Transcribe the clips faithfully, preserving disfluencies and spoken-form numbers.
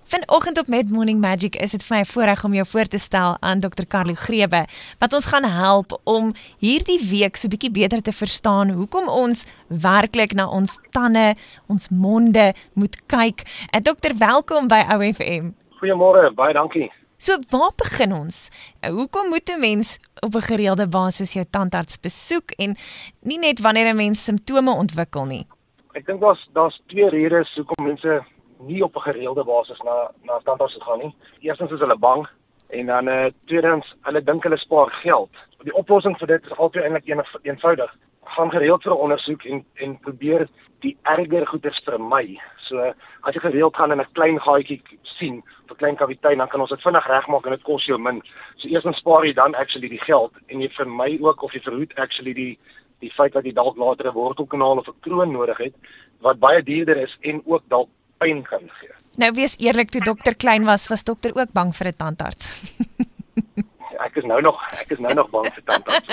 Vanoggend op Mid Morning Magic is dit vir my 'n voorreg om jou voor te stel aan dokter Carlo Grebe, wat ons gaan help om hierdie week so bietjie beter te verstaan hoekom ons werklik na ons tande, ons monde moet kyk. En dokter, welkom by O F M. Goeiemôre, baie dankie. So, waar begin ons? Hoekom moet 'n mens op 'n gereelde basis jou tandarts besoek en nie net wanneer 'n mens simptome ontwikkel nie? Ek dink daar's daar's twee redes hoekom mense nie op 'n gereelde basis na na tandarts gaan nie. Eerstens is hulle bang en dan eh uh, tweedens hulle dink hulle spaar geld. Die oplossing vir dit is altyd eintlik een, eenvoudig. Gaan gereeld vir 'n ondersoek en en probeer die erger goeders vermy. So as jy gereeld gaan en 'n klein gaatjie sien, 'n klein kawiteit, dan kan ons dit vinnig regmaak en dit kos jou min. So eerstens spaar jy dan actually die geld en jy vermy ook of jy verhoed actually die die feit dat jy dalk later 'n wortelkanaal of 'n kroon nodig het wat baie duurder is en ook dalk pyn kan gee. Nou wees eerlik, toe dokter klein was, was dokter ook bang vir 'n tandarts. Ek is nou nog, ek is nou nog bang vir tandarts.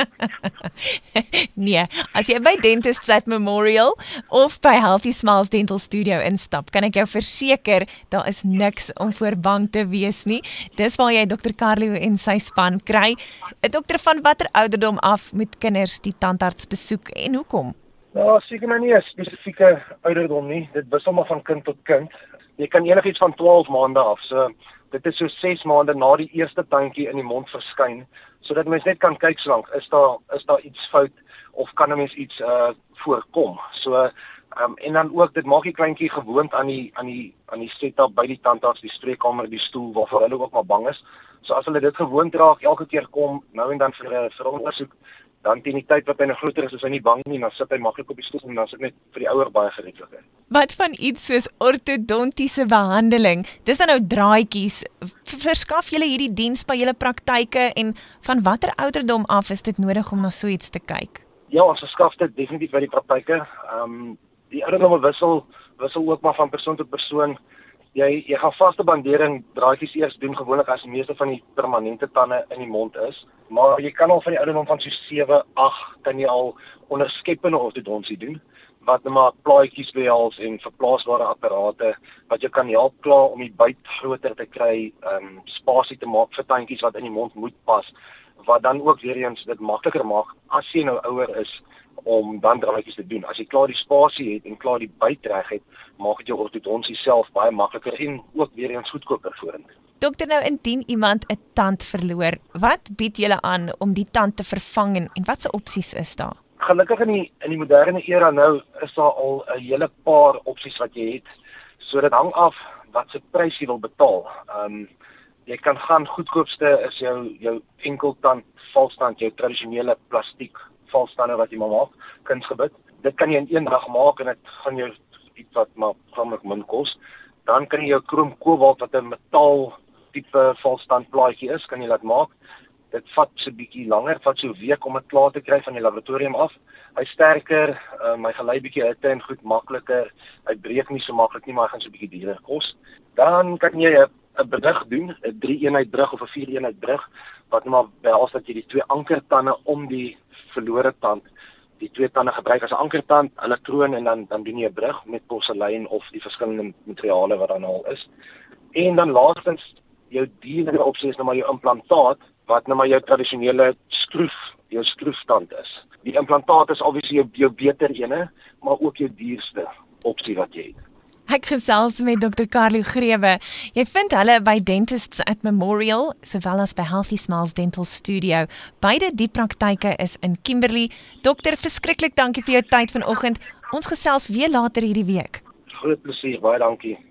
Nee, as jy by Dentists at Memorial of by Healthy Smiles Dental Studio instap, kan ek jou verseker, daar is niks om voor bang te wees nie. Dis waar jy dokter Carlo en sy span kry. 'n Dokter, van watter ouderdom af moet kinders die tandarts besoek en hoekom? Nou, seker maar nie 'n spesifieke ouderdom nie. Dit wissel maar van kind tot kind. Jy kan enigiets van twaalf maande af. So dit is so ses maande na die eerste tandjie in die mond verskyn, sodat mens net kan kyk slank, is daar is daar iets fout of kan 'n mens iets uh voorkom. So um, en dan ook dit maak die kleintjie gewoond aan die aan die aan die setup by die tandarts, die spreekkamer, die stoel waarvoor hulle ook maar bang is. So as hulle dit gewoond raak, elke keer kom nou en dan vir 'n vir 'n ondersoek, dan teen die tyd wat hy nog groter is, is hy nie bang nie, dan sit hy maklik op die stoel en dan sit net vir die ouer baie gerieflik. Wat van iets soos ortodontiese behandeling? Dis dan nou draadjies. Verskaf julle hierdie diens by julle praktyke en van watter ouderdom af is dit nodig om na so iets te kyk? Ja, ons verskaf dit definitief by die praktyke. Ehm um, die ouderdomme wissel wissel ook maar van persoon tot persoon. Jy jy gaan vaste bandering draadjies eers doen gewoonlik as die meeste van die permanente tande in die mond is, maar jy kan al van die ouderdom van so sewe, agt kan jy al onderskeppende ortodontie doen wat net maar plaatjies behels en verplaasbare apparate wat jou kan help klaar om die byt groter te kry, ehm um, spasie te maak vir tandjies wat in die mond moet pas, wat dan ook weer eens dit makliker maak as jy nou ouer is om dan draadjies te doen. As jy klaar die spasie het en klaar die byt reg het, maak dit jou ortodontie self baie makliker en ook weer eens goedkoper vorentoe. Dokter, nou indien iemand 'n tand verloor, wat bied julle aan om die tand te vervang en, en watse opsies is daar? Gelukkig in die in die moderne era nou is daar al 'n hele paar opsies wat jy het. So dit hang af wat se prys jy wil betaal. Ehm um, jy kan gaan goedkoopste is jou jou enkeltand valstand, jou tradisionele plastiek valstande wat jy maar maak, kunsgebit. Dit kan jy in een dag maak en dit gaan jou iets wat maar gewoonlik min kos. Dan kan jy jou krom kobalt wat 'n metaal tipe valstandplaatjie is, kan jy laat maak. Dit vat so 'n bietjie langer, vat so 'n week om dit klaar te kry van die laboratorium af. Hy's sterker, um, hy gelei bietjie hitte en goed makliker. Hy breek nie so maklik nie, maar hy gaan so 'n bietjie duurder kos. Dan kan jy 'n 'n brug doen, 'n drie-eenheid brug of 'n vier-eenheid brug wat net maar behels dat jy die twee ankertande om die verlore tand, die twee tande gebruik as 'n ankertand, hulle kroon en dan dan doen jy 'n brug met porselein of die verskillende materiale wat dan al is. En dan laastens jou dierlike opsie is nou maar jou implantaat wat nou maar jou tradisionele skroef, jou skroefstand is. Die implantaat is obviously jou, jou beter ene, maar ook jou duurste opsie wat jy het. Ek gesels met dokter Carlo Grebe. Jy vind hulle by Dentists at Memorial, sowel as by Healthy Smiles Dental Studio. Beide die praktyke is in Kimberley. Dokter, verskriklik dankie vir jou tyd vanoggend. Ons gesels weer later hierdie week. Groot plesier, baie dankie.